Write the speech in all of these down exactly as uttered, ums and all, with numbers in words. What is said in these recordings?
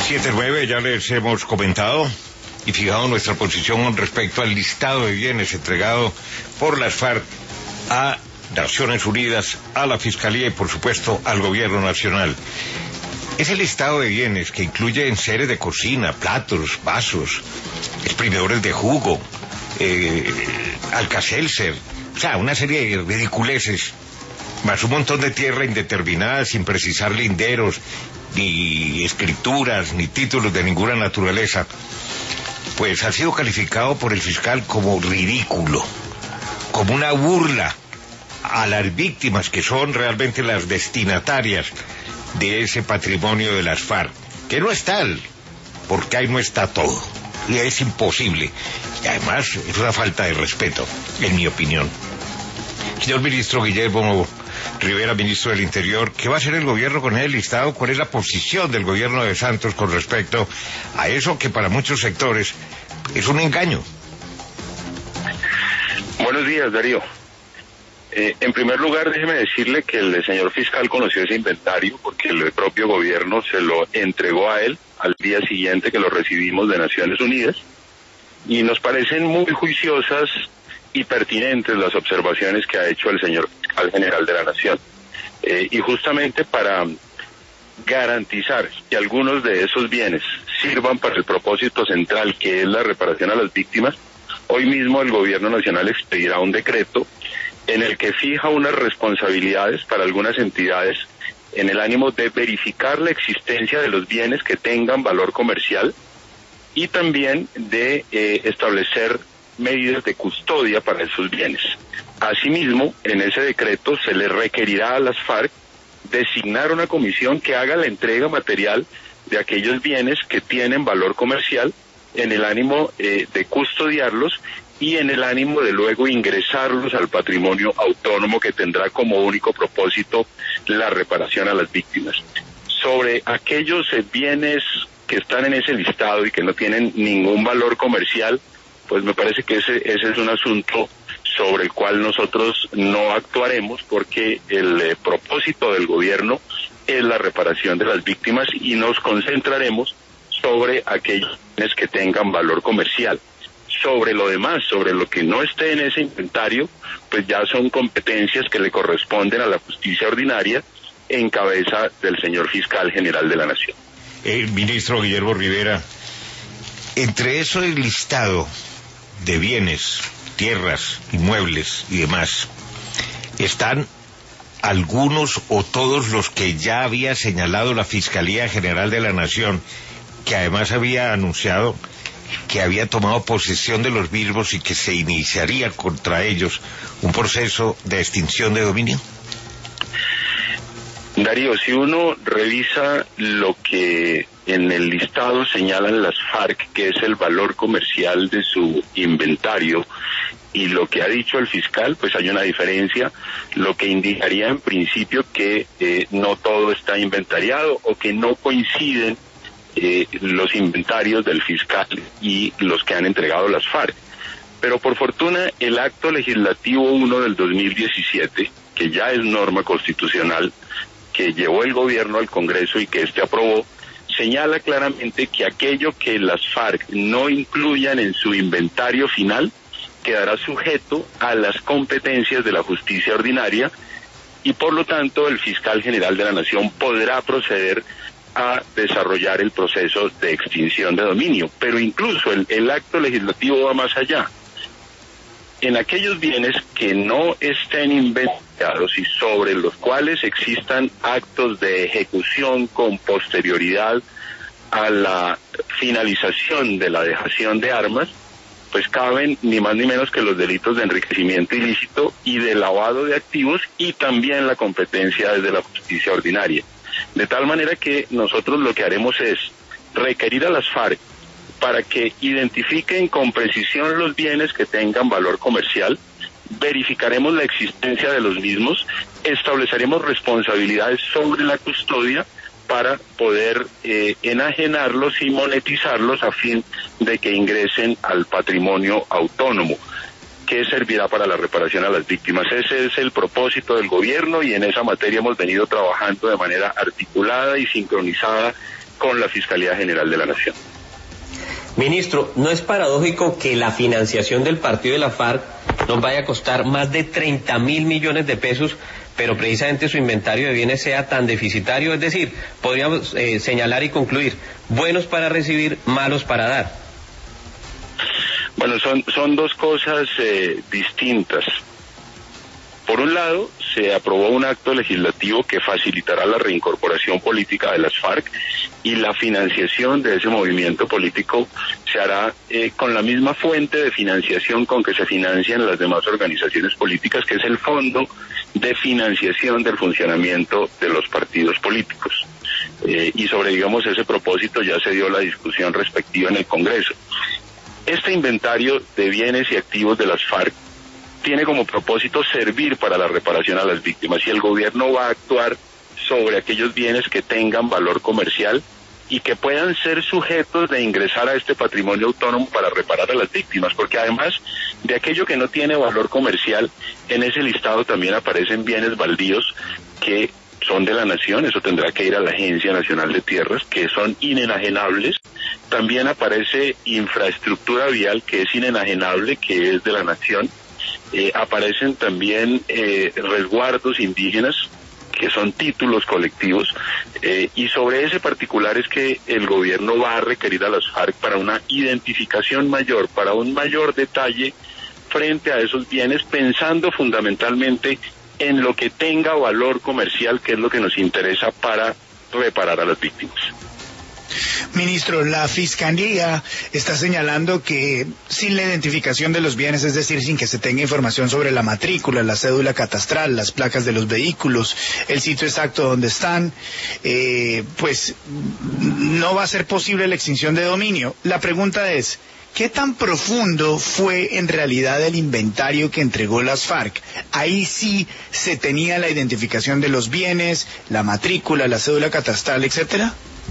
siete nueve, ya les hemos comentado y fijado nuestra posición con respecto al listado de bienes entregado por las FARC a Naciones Unidas, a la Fiscalía y por supuesto al Gobierno Nacional. Ese listado de bienes que incluye enseres de cocina, platos, vasos, exprimidores de jugo, eh, Alka-Seltzer, o sea, una serie de ridiculeces, más un montón de tierra indeterminada sin precisar linderos, ni escrituras, ni títulos de ninguna naturaleza, pues ha sido calificado por el fiscal como ridículo, como una burla a las víctimas que son realmente las destinatarias de ese patrimonio de las FARC, que no es tal, porque ahí no está todo, y es imposible, y además es una falta de respeto, en mi opinión. Señor ministro Guillermo Rivera, ministro del Interior, ¿qué va a hacer el gobierno con el listado? ¿Cuál es la posición del gobierno de Santos con respecto a eso que para muchos sectores es un engaño? Buenos días, Darío. Eh, en primer lugar, déjeme decirle que el señor fiscal conoció ese inventario porque el propio gobierno se lo entregó a él al día siguiente que lo recibimos de Naciones Unidas, y nos parecen muy juiciosas y pertinentes las observaciones que ha hecho el señor fiscal general de la Nación. Eh, y justamente para garantizar que algunos de esos bienes sirvan para el propósito central, que es la reparación a las víctimas, hoy mismo el gobierno nacional expedirá un decreto en el que fija unas responsabilidades para algunas entidades en el ánimo de verificar la existencia de los bienes que tengan valor comercial y también de eh, establecer medidas de custodia para esos bienes. Asimismo, en ese decreto se le requerirá a las FARC designar una comisión que haga la entrega material de aquellos bienes que tienen valor comercial en el ánimo eh, de custodiarlos y en el ánimo de luego ingresarlos al patrimonio autónomo que tendrá como único propósito la reparación a las víctimas. Sobre aquellos eh, bienes que están en ese listado y que no tienen ningún valor comercial, pues me parece que ese, ese es un asunto sobre el cual nosotros no actuaremos, porque el eh, propósito del gobierno es la reparación de las víctimas y nos concentraremos sobre aquellos bienes que tengan valor comercial. Sobre lo demás, sobre lo que no esté en ese inventario, pues ya son competencias que le corresponden a la justicia ordinaria en cabeza del señor fiscal general de la Nación. El ministro Guillermo Rivera, entre eso el listado de bienes, tierras, inmuebles y demás, están algunos o todos los que ya había señalado la Fiscalía General de la Nación, que además había anunciado que había tomado posesión de los mismos y que se iniciaría contra ellos un proceso de extinción de dominio. Darío, si uno revisa lo que en el listado señalan las FARC, que es el valor comercial de su inventario, y lo que ha dicho el fiscal, pues hay una diferencia, lo que indicaría en principio que eh, no todo está inventariado o que no coinciden eh, los inventarios del fiscal y los que han entregado las FARC. Pero por fortuna el acto legislativo uno del dos mil diecisiete, que ya es norma constitucional, que llevó el gobierno al Congreso y que éste aprobó, señala claramente que aquello que las FARC no incluyan en su inventario final quedará sujeto a las competencias de la justicia ordinaria y por lo tanto el fiscal general de la Nación podrá proceder a desarrollar el proceso de extinción de dominio. Pero incluso el, el acto legislativo va más allá. En aquellos bienes que no estén inventariados y sobre los cuales existan actos de ejecución con posterioridad a la finalización de la dejación de armas, pues caben ni más ni menos que los delitos de enriquecimiento ilícito y de lavado de activos y también la competencia desde la justicia ordinaria. De tal manera que nosotros lo que haremos es requerir a las FARC para que identifiquen con precisión los bienes que tengan valor comercial, verificaremos la existencia de los mismos, estableceremos responsabilidades sobre la custodia para poder eh, enajenarlos y monetizarlos a fin de que ingresen al patrimonio autónomo, que servirá para la reparación a las víctimas. Ese es el propósito del gobierno y en esa materia hemos venido trabajando de manera articulada y sincronizada con la Fiscalía General de la Nación. Ministro, ¿no es paradójico que la financiación del partido de la FARC nos vaya a costar más de treinta mil millones de pesos, pero precisamente su inventario de bienes sea tan deficitario? Es decir, podríamos eh, señalar y concluir, buenos para recibir, malos para dar. Bueno, son, son dos cosas eh, distintas. Por un lado, se aprobó un acto legislativo que facilitará la reincorporación política de las FARC y la financiación de ese movimiento político se hará eh, con la misma fuente de financiación con que se financian las demás organizaciones políticas, que es el Fondo de Financiación del Funcionamiento de los Partidos Políticos. Eh, y sobre, digamos, ese propósito ya se dio la discusión respectiva en el Congreso. Este inventario de bienes y activos de las FARC tiene como propósito servir para la reparación a las víctimas, y el gobierno va a actuar sobre aquellos bienes que tengan valor comercial y que puedan ser sujetos de ingresar a este patrimonio autónomo para reparar a las víctimas, porque además de aquello que no tiene valor comercial, en ese listado también aparecen bienes baldíos que son de la nación, eso tendrá que ir a la Agencia Nacional de Tierras, que son inenajenables. También aparece infraestructura vial que es inenajenable, que es de la nación. Eh, aparecen también eh, resguardos indígenas, que son títulos colectivos, eh, y sobre ese particular es que el gobierno va a requerir a las FARC para una identificación mayor, para un mayor detalle frente a esos bienes, pensando fundamentalmente en lo que tenga valor comercial, que es lo que nos interesa para reparar a las víctimas. Ministro, la Fiscalía está señalando que sin la identificación de los bienes, es decir, sin que se tenga información sobre la matrícula, la cédula catastral, las placas de los vehículos, el sitio exacto donde están, eh, pues no va a ser posible la extinción de dominio. La pregunta es, ¿qué tan profundo fue en realidad el inventario que entregó las FARC? Ahí sí se tenía la identificación de los bienes, la matrícula, la cédula catastral, etcétera.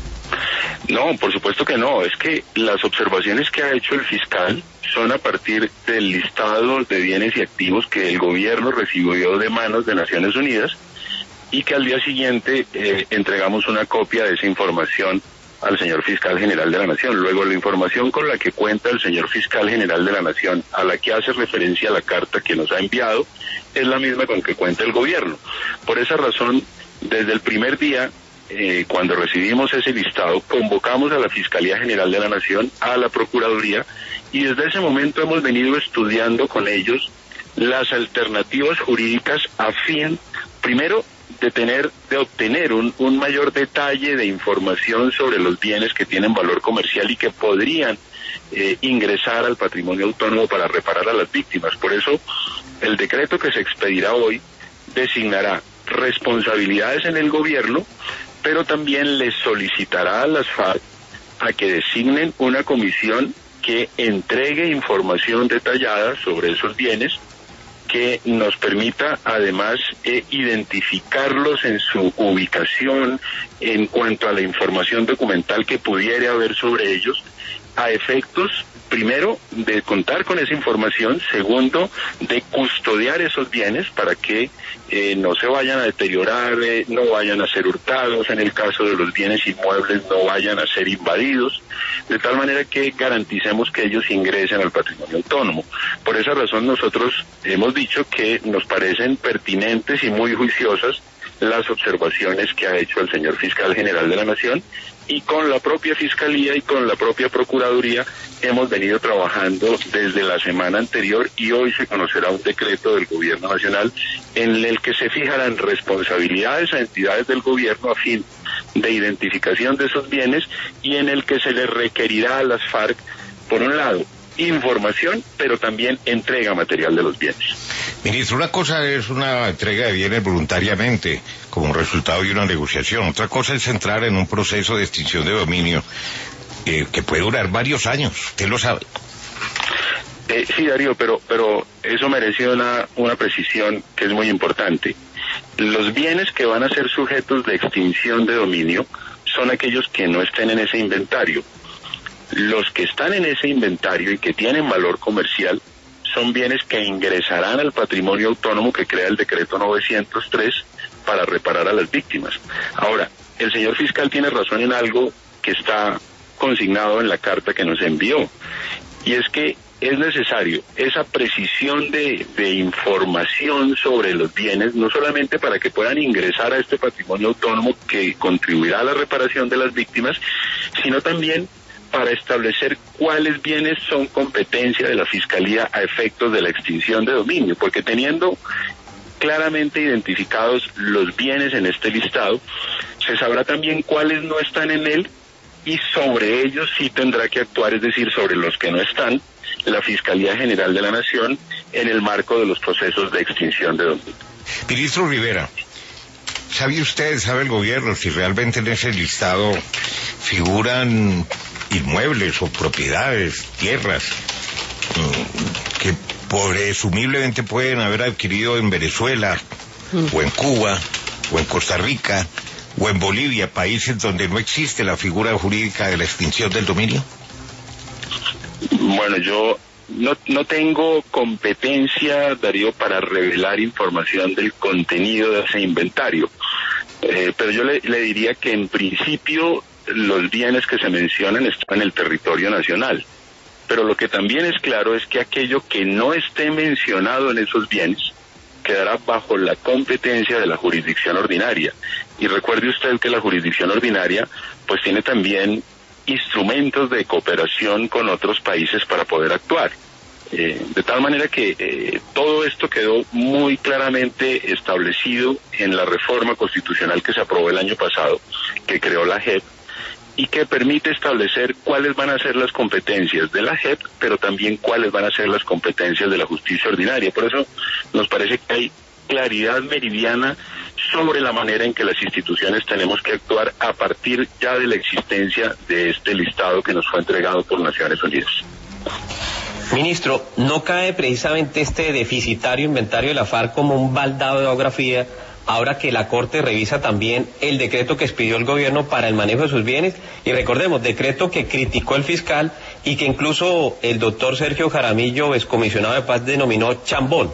No, por supuesto que no. Es que las observaciones que ha hecho el fiscal son a partir del listado de bienes y activos que el gobierno recibió de manos de Naciones Unidas y que al día siguiente eh, entregamos una copia de esa información al señor fiscal general de la Nación. Luego, la información con la que cuenta el señor fiscal general de la Nación, a la que hace referencia la carta que nos ha enviado, es la misma con que cuenta el gobierno. Por esa razón, desde el primer día, Eh, cuando recibimos ese listado, convocamos a la Fiscalía General de la Nación, a la Procuraduría, y desde ese momento hemos venido estudiando con ellos las alternativas jurídicas a fin, primero, de tener, de obtener un, un mayor detalle de información sobre los bienes que tienen valor comercial y que podrían eh, ingresar al patrimonio autónomo para reparar a las víctimas. Por eso, el decreto que se expedirá hoy designará responsabilidades en el gobierno, pero también les solicitará a las FARC a que designen una comisión que entregue información detallada sobre esos bienes, que nos permita además eh, identificarlos en su ubicación, en cuanto a la información documental que pudiera haber sobre ellos, a efectos, primero, de contar con esa información, segundo, de custodiar esos bienes para que eh, no se vayan a deteriorar, eh, no vayan a ser hurtados, en el caso de los bienes inmuebles no vayan a ser invadidos, de tal manera que garanticemos que ellos ingresen al patrimonio autónomo. Por esa razón nosotros hemos dicho que nos parecen pertinentes y muy juiciosas las observaciones que ha hecho el señor fiscal general de la Nación, y con la propia Fiscalía y con la propia Procuraduría hemos venido trabajando desde la semana anterior, y hoy se conocerá un decreto del Gobierno Nacional en el que se fijarán responsabilidades a entidades del gobierno a fin de identificación de esos bienes, y en el que se les requerirá a las FARC, por un lado, información, pero también entrega material de los bienes. Ministro, una cosa es una entrega de bienes voluntariamente, como resultado de una negociación. Otra cosa es entrar en un proceso de extinción de dominio eh, que puede durar varios años. Usted lo sabe. Eh, sí, Darío, pero pero eso merece una, una precisión que es muy importante. Los bienes que van a ser sujetos de extinción de dominio son aquellos que no estén en ese inventario. Los que están en ese inventario y que tienen valor comercial son bienes que ingresarán al patrimonio autónomo que crea el decreto novecientos tres para reparar a las víctimas. Ahora, el señor fiscal tiene razón en algo que está consignado en la carta que nos envió, y es que es necesario esa precisión de, de información sobre los bienes, no solamente para que puedan ingresar a este patrimonio autónomo que contribuirá a la reparación de las víctimas, sino también para establecer cuáles bienes son competencia de la Fiscalía a efectos de la extinción de dominio, porque teniendo claramente identificados los bienes en este listado, se sabrá también cuáles no están en él, y sobre ellos sí tendrá que actuar, es decir, sobre los que no están, la Fiscalía General de la Nación en el marco de los procesos de extinción de dominio. Ministro Rivera, ¿sabe usted, sabe el gobierno, si realmente en ese listado figuran inmuebles o propiedades, tierras, que presumiblemente pueden haber adquirido en Venezuela, mm. o en Cuba, o en Costa Rica, o en Bolivia, países donde no existe la figura jurídica de la extinción del dominio? Bueno, yo no, no tengo competencia, Darío, para revelar información del contenido de ese inventario, eh, pero yo le, le diría que en principio los bienes que se mencionan están en el territorio nacional, pero lo que también es claro es que aquello que no esté mencionado en esos bienes quedará bajo la competencia de la jurisdicción ordinaria. Y recuerde usted que la jurisdicción ordinaria pues tiene también instrumentos de cooperación con otros países para poder actuar. Eh, de tal manera que eh, todo esto quedó muy claramente establecido en la reforma constitucional que se aprobó el año pasado, que creó la J E P, y que permite establecer cuáles van a ser las competencias de la J E P, pero también cuáles van a ser las competencias de la justicia ordinaria. Por eso nos parece que hay claridad meridiana sobre la manera en que las instituciones tenemos que actuar a partir ya de la existencia de este listado que nos fue entregado por Naciones Unidas. Ministro, ¿no cae precisamente este deficitario inventario de la FARC como un baldado de agua fría ahora que la Corte revisa también el decreto que expidió el gobierno para el manejo de sus bienes? Y recordemos, decreto que criticó el fiscal y que incluso el doctor Sergio Jaramillo, excomisionado de paz, denominó chambón.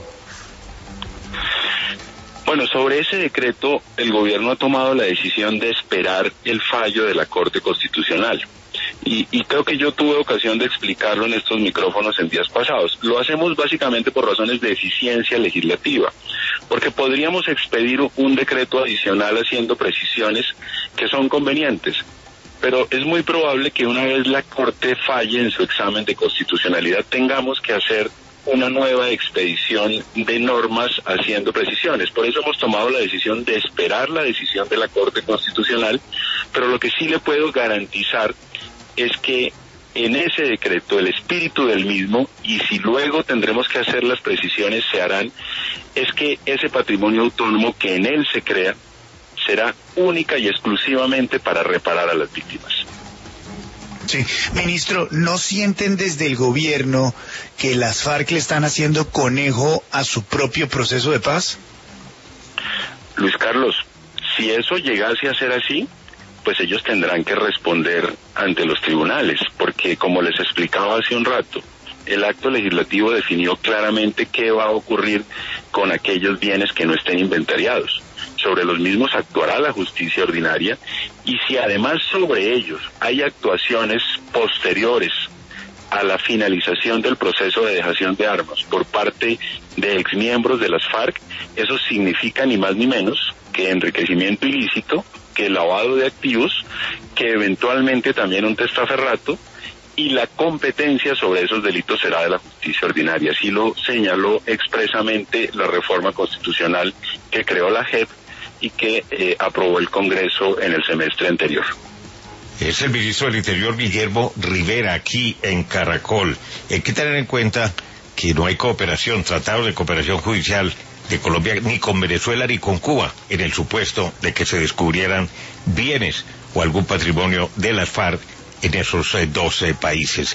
Bueno, sobre ese decreto, el gobierno ha tomado la decisión de esperar el fallo de la Corte Constitucional. Y, y creo que yo tuve ocasión de explicarlo en estos micrófonos en días pasados. Lo hacemos básicamente por razones de eficiencia legislativa, porque podríamos expedir un decreto adicional haciendo precisiones que son convenientes, pero es muy probable que una vez la Corte falle en su examen de constitucionalidad tengamos que hacer una nueva expedición de normas haciendo precisiones. Por eso hemos tomado la decisión de esperar la decisión de la Corte Constitucional, pero lo que sí le puedo garantizar es que en ese decreto el espíritu del mismo, y si luego tendremos que hacer las precisiones se harán, es que ese patrimonio autónomo que en él se crea será única y exclusivamente para reparar a las víctimas. Sí, ministro, ¿no sienten desde el gobierno que las FARC le están haciendo conejo a su propio proceso de paz? Luis Carlos, si eso llegase a ser así, pues ellos tendrán que responder ante los tribunales, porque como les explicaba hace un rato, el acto legislativo definió claramente qué va a ocurrir con aquellos bienes que no estén inventariados. Sobre los mismos actuará la justicia ordinaria, y si además sobre ellos hay actuaciones posteriores a la finalización del proceso de dejación de armas por parte de exmiembros de las FARC, eso significa ni más ni menos que enriquecimiento ilícito, que lavado de activos, que eventualmente también un testaferrato, y la competencia sobre esos delitos será de la justicia ordinaria. Así lo señaló expresamente la reforma constitucional que creó la J E P y que eh, aprobó el Congreso en el semestre anterior. Es el ministro del Interior, Guillermo Rivera, aquí en Caracol. Hay que tener en cuenta que no hay cooperación, tratados de cooperación judicial de Colombia ni con Venezuela ni con Cuba, en el supuesto de que se descubrieran bienes o algún patrimonio de las FARC en esos eh, doce países.